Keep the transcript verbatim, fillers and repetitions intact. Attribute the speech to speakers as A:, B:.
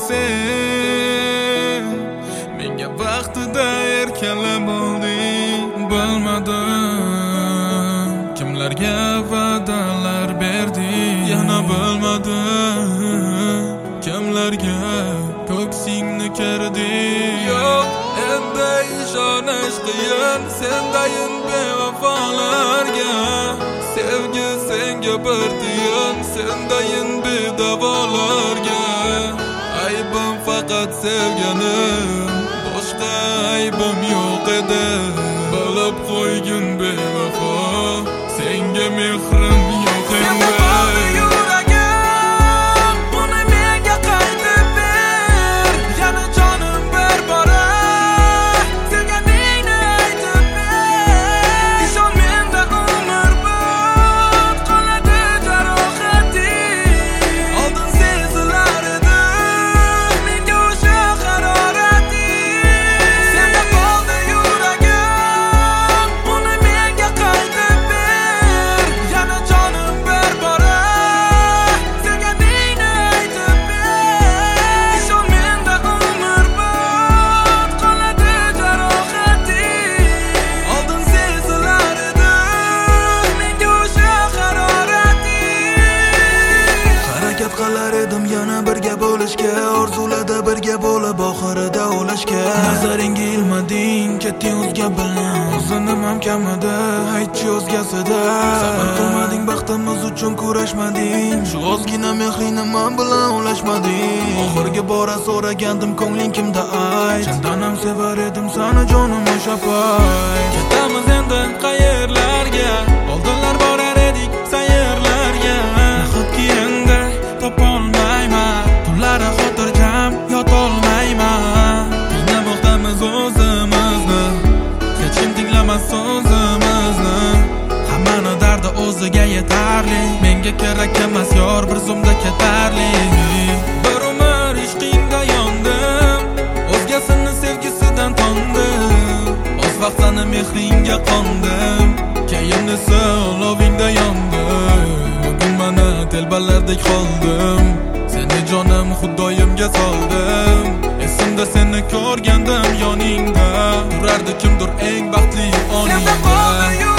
A: sen menga vaqtida erkalab olding. Bilmadim kimlarga va'dalar berding, yana bilmadim kimlarga ko'ksingni kirding. Yo'q, endi ishonish qiyin sendayin bevafolarga. Sevgi senga bir tiyin, sendayin bedavolarga. Aybim faqat sevganim, boshqa aybim yo'q edi. Bilib qo'ygin bevafo, senga mehrim yo'q endi.
B: Qilar edim yana birga bo'lishga, orzulada birga bo'lib oxirida o'lishga. Nazaringga ilmading, ketding o'zga bilan. O'zinim ham kamida, aytchi o'zgasida. Sabr qilmading, baxtimiz uchun kurashmading. Shu ozgina mehringni men bilan ulashmading. Oxirgi bora so'ragandim ko'ngling kimda ay. Chindan ham sevar edim seni jonim o'sha pay.
A: Ketamiz endi qayerlarga, oldinlar borar edik sayrlarga. Nahotki endi topolmayman, tunlari xotirjam yotolmayman. Tinglamoqdamiz o'zimizni, hech kim tinglamas so'zimizni. Hammani dardi o'ziga yetarli, menga kerak emas yor bir zumda ketarli. Bir umr ishqingda yondim, o'zgasini sevgisidan tondim. Oz vaqt seni mehringga qondim, keyin esa olovingda yondim. Bugun mana telbalardek qoldim, seni jonim xudoyimga soldim. Esimda seni ko'rgandim yoningda, turardi kimdir eng baxtli oningda.